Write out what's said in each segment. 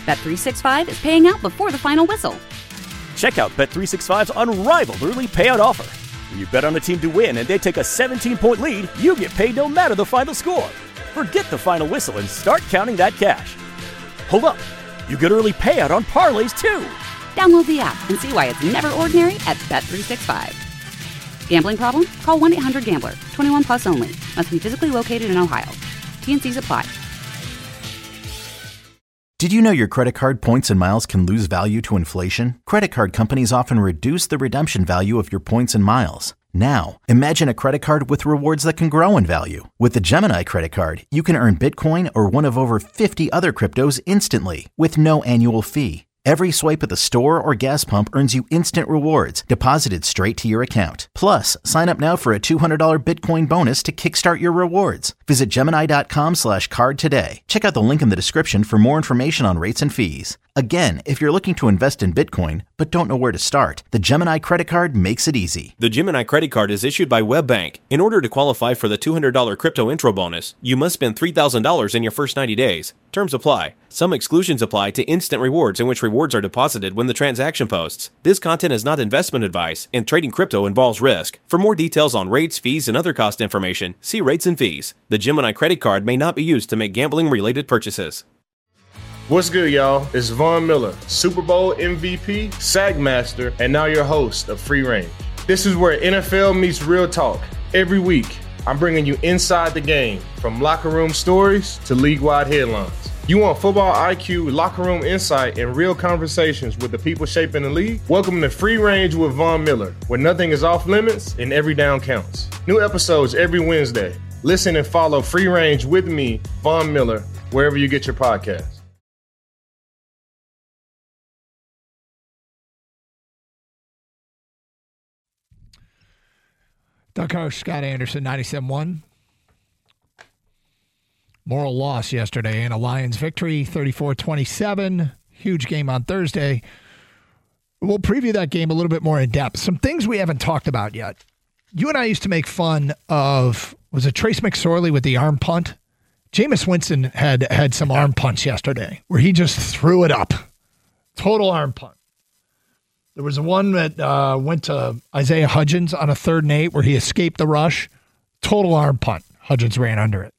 Bet365 is paying out before the final whistle. Check out Bet365's unrivaled early payout offer. When you bet on a team to win and they take a 17-point lead, you get paid no matter the final score. Forget the final whistle and start counting that cash. Hold up. You get early payout on parlays, too. Download the app and see why it's never ordinary at Bet365. Gambling problem? Call 1-800-GAMBLER. 21 plus only. Must be physically located in Ohio. T&Cs apply. Did you know your credit card points and miles can lose value to inflation? Credit card companies often reduce the redemption value of your points and miles. Now, imagine a credit card with rewards that can grow in value. With the Gemini credit card, you can earn Bitcoin or one of over 50 other cryptos instantly with no annual fee. Every swipe at the store or gas pump earns you instant rewards deposited straight to your account. Plus, sign up now for a $200 Bitcoin bonus to kickstart your rewards. Visit Gemini.com/card today. Check out the link in the description for more information on rates and fees. Again, if you're looking to invest in Bitcoin but don't know where to start, the Gemini credit card makes it easy. The Gemini credit card is issued by WebBank. In order to qualify for the $200 crypto intro bonus, you must spend $3,000 in your first 90 days. Terms apply. Some exclusions apply to instant rewards, in which rewards are deposited when the transaction posts. This content is not investment advice, and trading crypto involves risk. For more details on rates, fees, and other cost information, see rates and fees. The Gemini credit card may not be used to make gambling-related purchases. What's good, y'all? It's Von Miller, Super Bowl MVP, Sack Master, and now your host of Free Range. This is where NFL meets real talk. Every week, I'm bringing you inside the game, from locker room stories to league-wide headlines. You want football IQ, locker room insight, and real conversations with the people shaping the league? Welcome to Free Range with Von Miller, where nothing is off limits and every down counts. New episodes every Wednesday. Listen and follow Free Range with me, Von Miller, wherever you get your podcasts. Duck host Scott Anderson, 97.1. Moral loss yesterday in a Lions victory, 34-27. Huge game on Thursday. We'll preview that game a little bit more in depth. Some things we haven't talked about yet. You and I used to make fun of, was it Trace McSorley with the arm punt? Jameis Winston had some arm punts yesterday where he just threw it up. Total arm punt. There was one that went to Isaiah Hudgens on a 3rd and 8 where he escaped the rush. Total arm punt. Hudgens ran under it.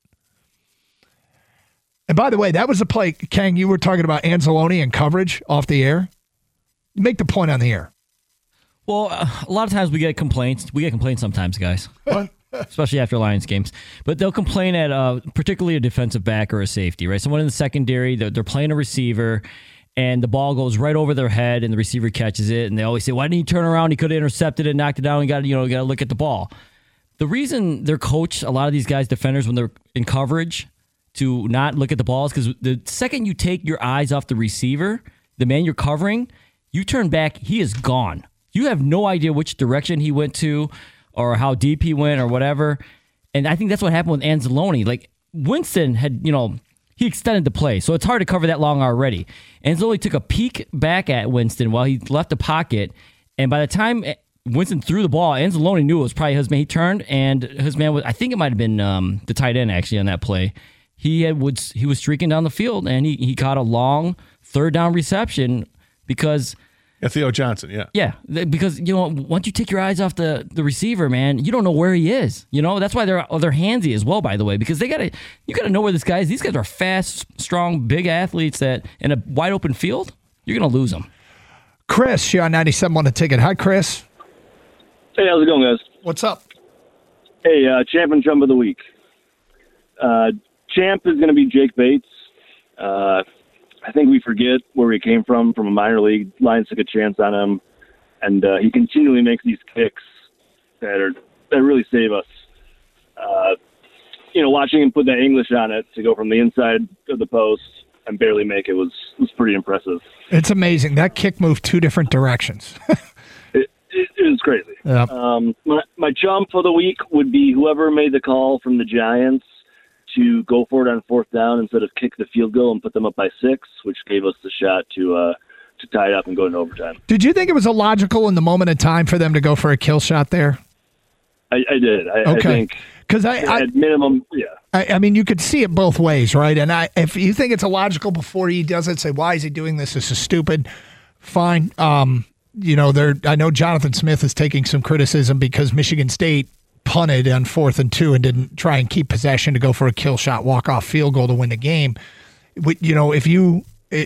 And by the way, that was the play, Kang, you were talking about Anzalone and coverage off the air. Make the point on the air. Well, a lot of times we get complaints. We get complaints sometimes, guys. Especially after Lions games. But they'll complain at particularly a defensive back or a safety, right? Someone in the secondary, they're playing a receiver, and the ball goes right over their head, and the receiver catches it, and they always say, "Why didn't he turn around? He could have intercepted it, knocked it down. You got to look at the ball." The reason they're coached, a lot of these guys, defenders, when they're in coverage, to not look at the ball is because the second you take your eyes off the receiver, the man you're covering, you turn back, he is gone. You have no idea which direction he went to, or how deep he went, or whatever. And I think that's what happened with Anzalone. Like Winston had, he extended the play, so it's hard to cover that long already. Anzalone took a peek back at Winston while he left the pocket, and by the time Winston threw the ball, Anzalone knew it was probably his man. He turned, and his man was, I think it might have been the tight end actually on that play. He was streaking down the field, and he caught a long 3rd down reception because Theo Johnson, yeah. Yeah, because, once you take your eyes off the receiver, man, you don't know where he is. That's why they're handsy as well, by the way, because you got to know where this guy is. These guys are fast, strong, big athletes that in a wide open field, you're going to lose them. Chris, you're on 97 on the ticket. Hi, Chris. Hey, how's it going, guys? What's up? Hey, champ and chump of the week. Champ is going to be Jake Bates. I think we forget where he came from a minor league. Lions took a chance on him, and he continually makes these kicks that really save us. Watching him put that English on it to go from the inside of the post and barely make it was pretty impressive. It's amazing. That kick moved 2 different directions. It was crazy. Yep. My chump for the week would be whoever made the call from the Giants to go for it on 4th down instead of kick the field goal and put them up by 6, which gave us the shot to tie it up and go into overtime. Did you think it was illogical in the moment of time for them to go for a kill shot there? I did. Okay. I think because at minimum, yeah. I mean, you could see it both ways, right? And if you think it's illogical before he does it, say, why is he doing this? This is stupid. Fine. I know Jonathan Smith is taking some criticism because Michigan State punted on 4th and 2 and didn't try and keep possession to go for a kill shot, walk-off field goal to win the game. When you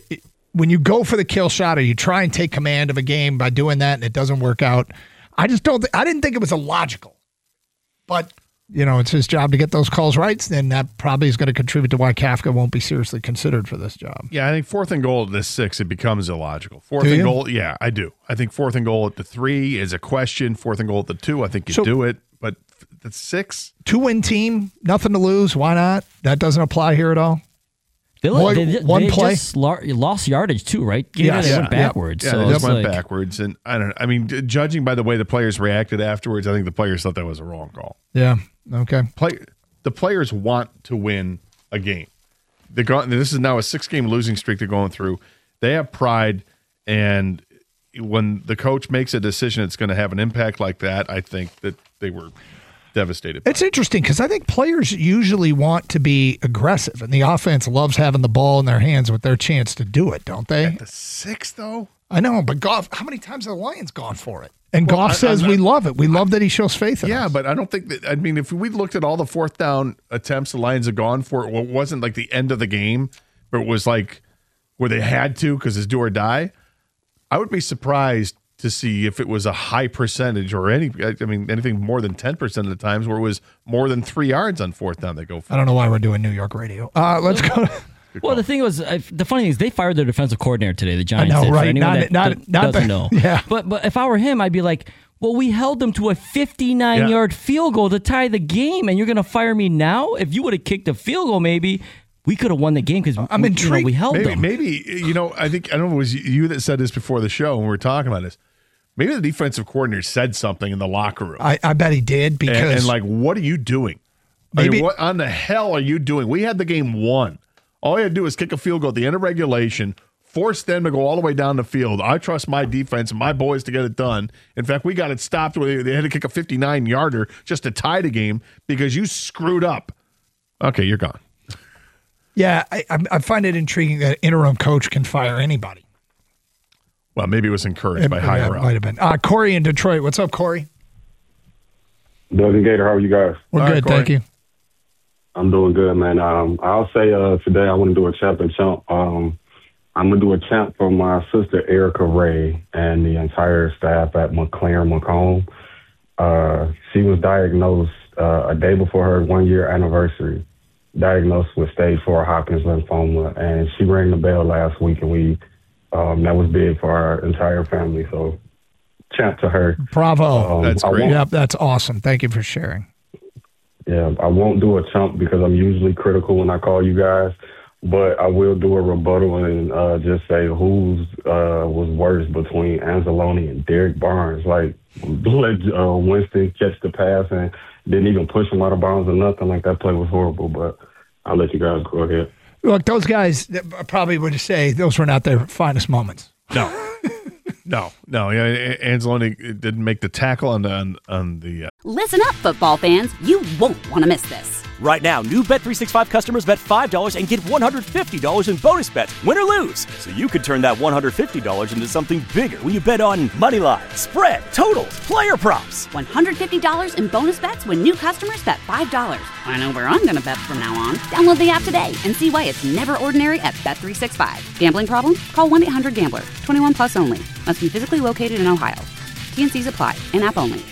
go for the kill shot or you try and take command of a game by doing that and it doesn't work out, I didn't think it was illogical. But it's his job to get those calls right, then that probably is going to contribute to why Kafka won't be seriously considered for this job. Yeah, I think 4th and goal at the 6, it becomes illogical. 4th and goal, yeah, I do. I think 4th and goal at the 3 is a question. 4th and goal at the 2, I think you do it. But the 6? 2-win team, nothing to lose. Why not? That doesn't apply here at all. They just lost yardage too, right? They went backwards. Yeah, so they just went backwards. And judging by the way the players reacted afterwards, I think the players thought that was a wrong call. Yeah. Okay. The players want to win a game. This is now a 6-game losing streak they're going through. They have pride, and when the coach makes a decision it's going to have an impact like that, I think that they were devastated. It's interesting because I think players usually want to be aggressive, and the offense loves having the ball in their hands with their chance to do it, don't they? At the 6, though? I know, but Goff, how many times have the Lions gone for it? And Goff says we love it. We love that he shows faith in us. Yeah, but I don't think that – I mean, if we looked at all the 4th down attempts the Lions have gone for, it wasn't like the end of the game, but it was like where they had to because it's do or die. I would be surprised to see if it was a high percentage or anything more than 10% of the times where it was more than 3 yards on 4th down they go for. I don't know why we're doing New York radio. Let's go. Well, the thing was, the funny thing is they fired their defensive coordinator today, the Giants. I know, did, right? For anyone that doesn't know. Yeah. But if I were him, I'd be like, well, we held them to a 59-yard field goal to tie the game, and you're going to fire me now? If you would have kicked a field goal, maybe we could have won the game because I'm intrigued. We held them. Maybe, I don't know, it was you that said this before the show when we were talking about this. Maybe the defensive coordinator said something in the locker room. I bet he did because... And what are you doing? Maybe, what on the hell are you doing? We had the game won. All you had to do is kick a field goal at the end of regulation, force them to go all the way down the field. I trust my defense and my boys to get it done. In fact, we got it stopped where they had to kick a 59-yarder just to tie the game because you screwed up. Okay, you're gone. Yeah, I find it intriguing that an interim coach can fire anybody. Well, maybe it was encouraged by higher up. Might have been. Corey in Detroit. What's up, Corey? Doug and Gator, how are you guys? We're good, thank you. I'm doing good, man. I'll say today I want to do a champ and chump. I'm going to do a champ for my sister, Erica Ray, and the entire staff at McLaren Macomb. She was diagnosed a day before her 1-year anniversary, diagnosed with stage 4 Hodgkin's lymphoma, and she rang the bell last week, and that was big for our entire family. So, champ to her. Bravo. That's great. Yep, that's awesome. Thank you for sharing. Yeah, I won't do a chump because I'm usually critical when I call you guys, but I will do a rebuttal and just say who's was worse between Anzalone and Derek Barnes. Like, let Winston catch the pass and didn't even push him out of bounds or nothing. Like, that play was horrible, but I'll let you guys go ahead. Look, those guys probably would say those were not their finest moments. No. No. Anzalone didn't make the tackle on the. Listen up, football fans. You won't want to miss this. Right now, new Bet365 customers bet $5 and get $150 in bonus bets, win or lose. So you could turn that $150 into something bigger when you bet on money line, spread, totals, player props. $150 in bonus bets when new customers bet $5. I know where I'm going to bet from now on. Download the app today and see why it's never ordinary at Bet365. Gambling problem? Call 1-800-GAMBLER. 21 plus only. Must be physically located in Ohio. T&Cs apply. In-app only.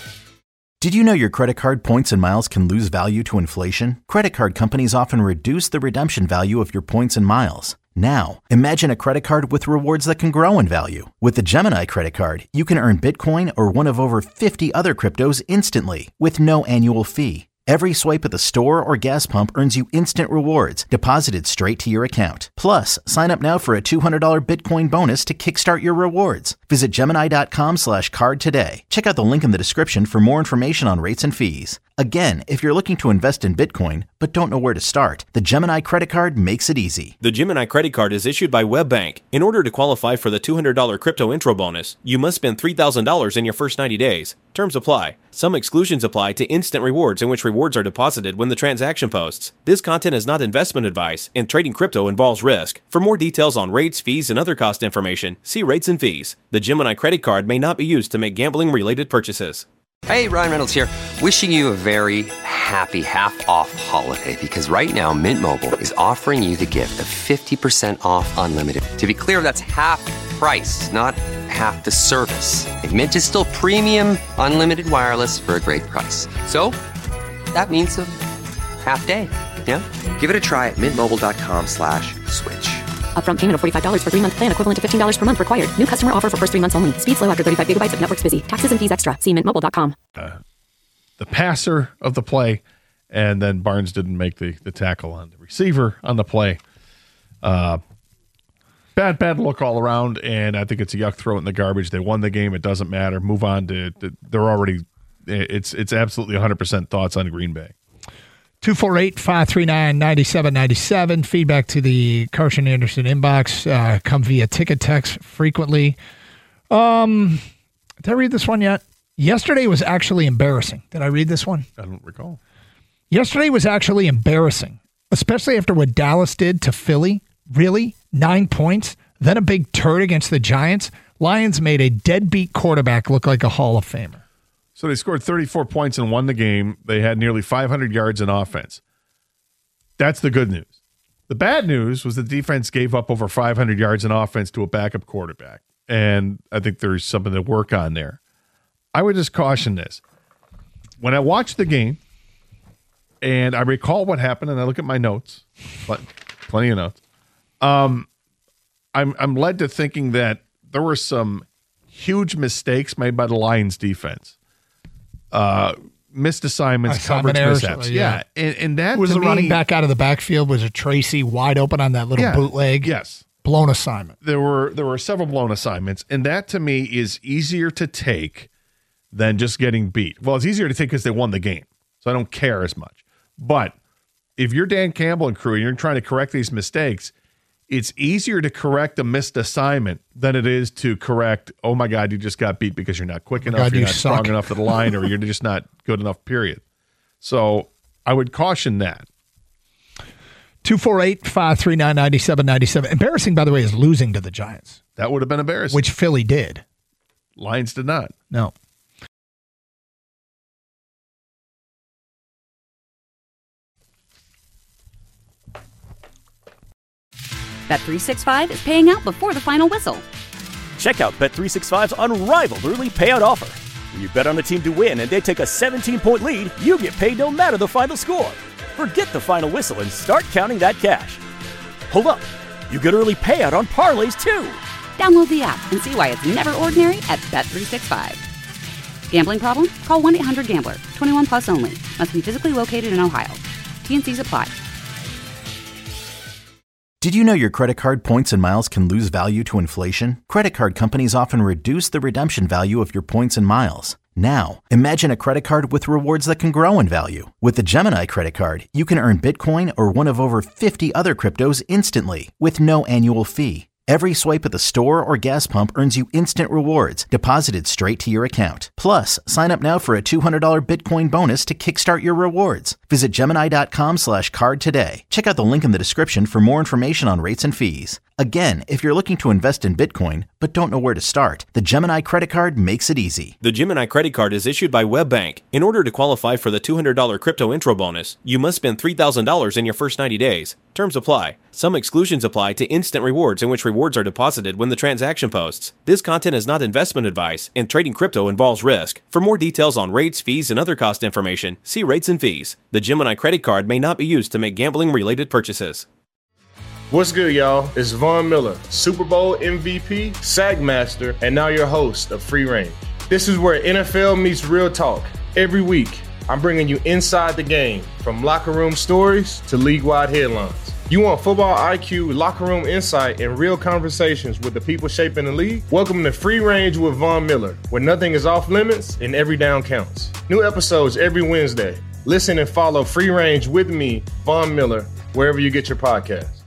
Did you know your credit card points and miles can lose value to inflation? Credit card companies often reduce the redemption value of your points and miles. Now, imagine a credit card with rewards that can grow in value. With the Gemini credit card, you can earn Bitcoin or one of over 50 other cryptos instantly with no annual fee. Every swipe at the store or gas pump earns you instant rewards deposited straight to your account. Plus, sign up now for a $200 Bitcoin bonus to kickstart your rewards. Visit Gemini.com/card today. Check out the link in the description for more information on rates and fees. Again, if you're looking to invest in Bitcoin but don't know where to start, the Gemini credit card makes it easy. The Gemini credit card is issued by WebBank. In order to qualify for the $200 crypto intro bonus, you must spend $3,000 in your first 90 days. Terms apply. Some exclusions apply to instant rewards in which rewards rewards are deposited when the transaction posts. This content is not investment advice, and trading crypto involves risk. For more details on rates, fees, and other cost information, see Rates and Fees. The Gemini credit card may not be used to make gambling-related purchases. Hey, Ryan Reynolds here, wishing you a very happy half-off holiday, because right now Mint Mobile is offering you the gift of 50% off unlimited. To be clear, that's half price, not half the service. And Mint is still premium unlimited wireless for a great price. So that means a half day. Yeah? Give it a try at mintmobile.com/switch. Upfront payment of $45 for 3-month plan, equivalent to $15 per month required. New customer offer for first 3 months only. Speed slow after 35 gigabytes if network's busy. Taxes and fees extra. See mintmobile.com. The passer of the play, and then Barnes didn't make the tackle on the receiver on the play. Bad look all around, and I think it's a yuck throw in the garbage. They won the game. It doesn't matter. Move on to they're already it's absolutely 100% thoughts on Green Bay. 248-539-9797. Feedback to the Carson Anderson inbox. Come via ticket text frequently. Did I read this one yet? Yesterday was actually embarrassing. Did I read this one? I don't recall. Yesterday was actually embarrassing, especially after what Dallas did to Philly. Really? 9 points? Then a big turd against the Giants? Lions made a deadbeat quarterback look like a Hall of Famer. So they scored 34 points and won the game. They had nearly 500 yards in offense. That's the good news. The bad news was the defense gave up over 500 yards in offense to a backup quarterback. And I think there's something to work on there. I would just caution this. When I watched the game and I recall what happened and I look at my notes, plenty of notes, I'm led to thinking that there were some huge mistakes made by the Lions defense. Missed assignments, coverage mishaps. Yeah. And that was the running back out of the backfield. Was it Tracy wide open on that little bootleg? Yes. Blown assignment. There were several blown assignments, and that to me is easier to take than just getting beat. Well, it's easier to take because they won the game, so I don't care as much. But if you're Dan Campbell and crew and you're trying to correct these mistakes, it's easier to correct a missed assignment than it is to correct, oh, my God, you just got beat because you're not quick enough, you're not strong enough to the line, or you're just not good enough, period. So I would caution that. 248-539-9797. Embarrassing, by the way, is losing to the Giants. That would have been embarrassing. Which Philly did. Lions did not. No. Bet365 is paying out before the final whistle. Check out Bet365's unrivaled early payout offer. When you bet on a team to win and they take a 17-point lead, you get paid no matter the final score. Forget the final whistle and start counting that cash. Hold up. You get early payout on parlays, too. Download the app and see why it's never ordinary at Bet365. Gambling problem? Call 1-800-GAMBLER. 21 plus only. Must be physically located in Ohio. T&Cs apply. Did you know your credit card points and miles can lose value to inflation? Credit card companies often reduce the redemption value of your points and miles. Now, imagine a credit card with rewards that can grow in value. With the Gemini credit card, you can earn Bitcoin or one of over 50 other cryptos instantly with no annual fee. Every swipe at the store or gas pump earns you instant rewards deposited straight to your account. Plus, sign up now for a $200 Bitcoin bonus to kickstart your rewards. Visit Gemini.com/card today. Check out the link in the description for more information on rates and fees. Again, if you're looking to invest in Bitcoin but don't know where to start, the Gemini credit card makes it easy. The Gemini credit card is issued by WebBank. In order to qualify for the $200 crypto intro bonus, you must spend $3,000 in your first 90 days. Terms apply. Some exclusions apply to instant rewards, in which rewards are deposited when the transaction posts. This content is not investment advice, and trading crypto involves risk. For more details on rates, fees, and other cost information, see Rates and Fees. The Gemini credit card may not be used to make gambling-related purchases. What's good, y'all? It's Von Miller, Super Bowl MVP, Sack Master, and now your host of Free Range. This is where NFL meets real talk. Every week, I'm bringing you inside the game, from locker room stories to league-wide headlines. You want football IQ, locker room insight, and real conversations with the people shaping the league? Welcome to Free Range with Von Miller, where nothing is off limits and every down counts. New episodes every Wednesday. Listen and follow Free Range with me, Von Miller, wherever you get your podcasts.